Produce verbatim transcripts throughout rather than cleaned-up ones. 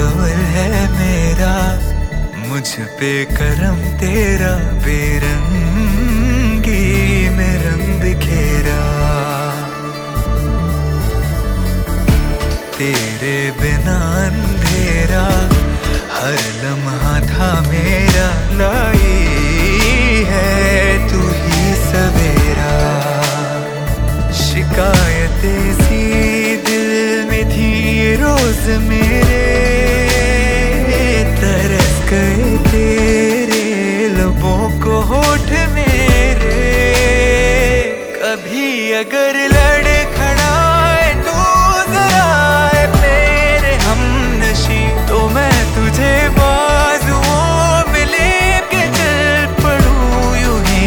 बावल है मेरा, मुझ पे करम तेरा, बेरंगी में रंग बिखेरा। तेरे बिना अंधेरा हर लम्हा था मेरा, लाई है तू ही सवेरा। शिकायतें सी दिल में थी रोज मेरे, तरस गए तेरे लबों को होठ मेरे। कभी अगर लड़ खड़ाए तू जरा मेरे हमनशी, तो मैं तुझे बाजुओं में लेके चल पड़ूं यूं ही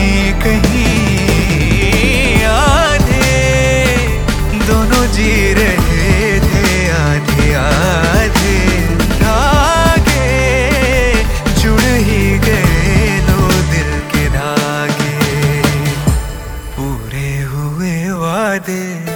कहीं। आधे दोनों जी रहे थे, आधे आधे धागे जुड़ ही गए, दो दिल के धागे पूरे हुए वादे।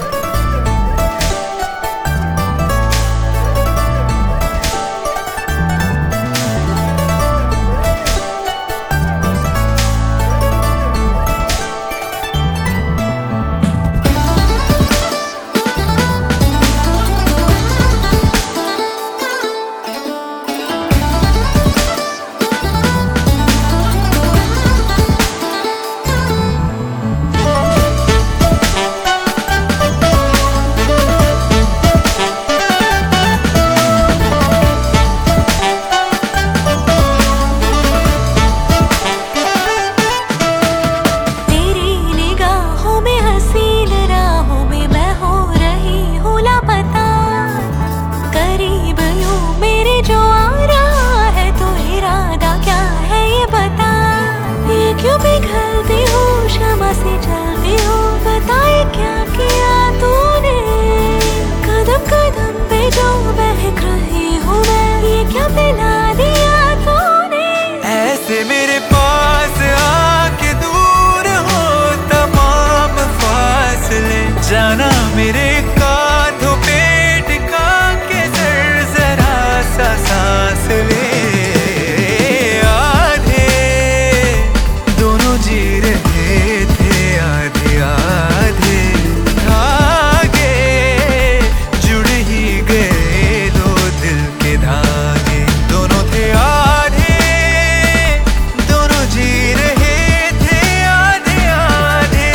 पिघलती हूँ क्षमा से चलती हूँ, बताए क्या किया तूने। कदम कदम पे जो बहक रही हूँ मैं, ये क्या पिला दिया तूने। ऐसे मेरे पास आके दूर हो तमाम फासले, जाना मेरे कांधों पे टिका के सर जरा सा सांस ले। जी रहे थे आधे आधे धागे जुड़ ही गए, दो दिल के धागे। दोनों थे आधे, दोनों जी रहे थे आधे आधे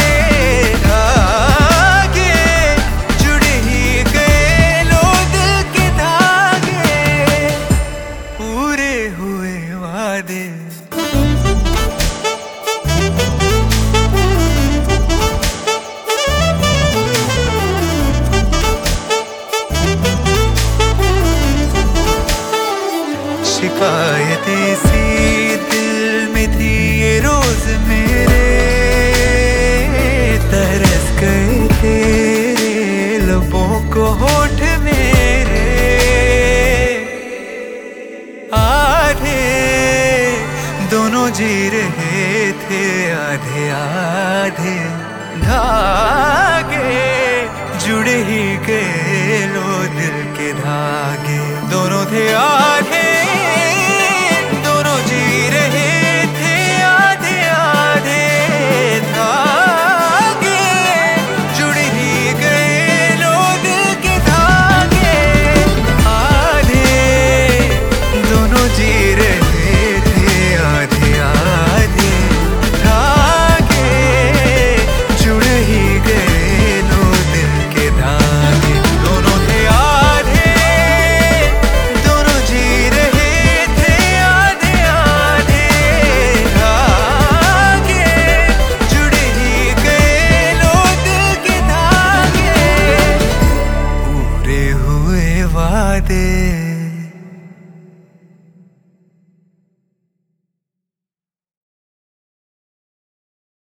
धागे जुड़ ही गए, दो दिल के धागे पूरे हुए वादे। शिकायतें सी दिल में थी ये रोज मेरे, तरस गए तेरे लबों को होठ मेरे। आधे दोनों जी रहे थे आधे आधे धागे जुड़ ही गए, लो दिल के धागे। दोनों थे आधे